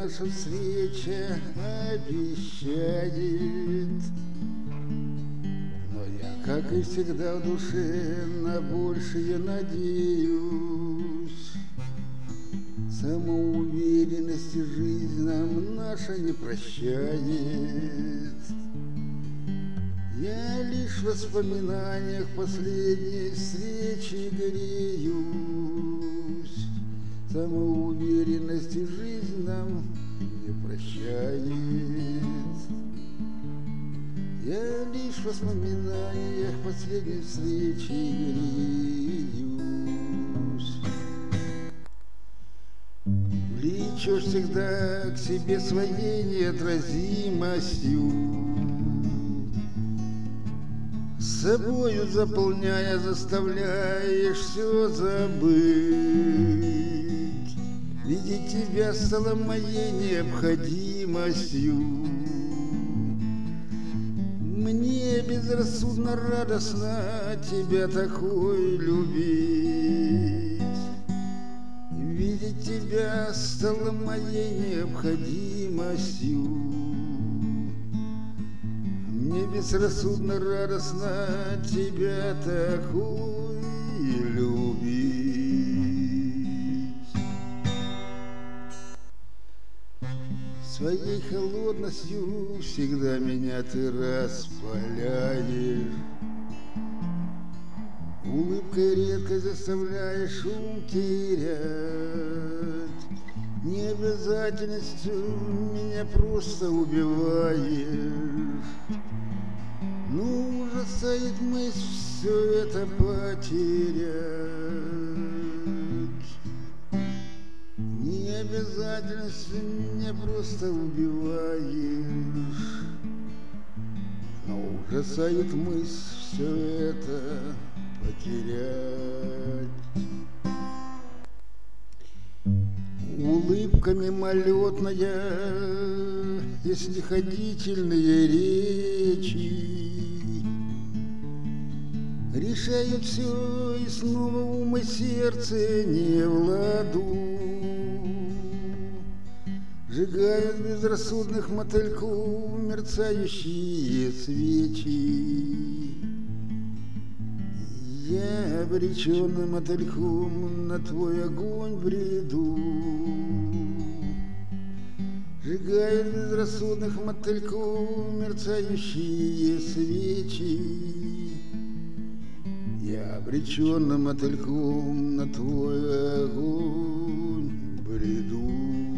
наша встреча обещает. Но я, как и всегда, в душе на большее надеюсь. Самоуверенности жизнь нам наша не прощает. Я лишь в воспоминаниях последней встречи греюсь. Самоуверенности жизнь нам не прощает. Я лишь в воспоминаниях последней встречи греюсь. Влечешь всегда к себе своей неотразимостью, с собою заполняя, заставляешь все забыть. Видеть тебя стало моей необходимостью. Мне безрассудно радостно тебя такой любить. Видеть тебя стало моей необходимостью. Мне безрассудно радостно тебя такой любить. Своей холодностью всегда меня ты распаляешь. Улыбкой редко заставляешь ум терять. Необязательностью меня просто убиваешь. Ну, ужасает мысль все это потерять. Необязательностью меня просто убиваешь. Но ужасает мысль все это потерять. Улыбка мимолетная и снисходительные речи решают все, и снова ум и сердце не в ладу. Сжигают безрассудных мотыльков мерцающие свечи. Я обреченным мотыльком на твой огонь бреду. Сжигают безрассудных мотыльков мерцающие свечи. Я обреченным мотыльком на твой огонь бреду.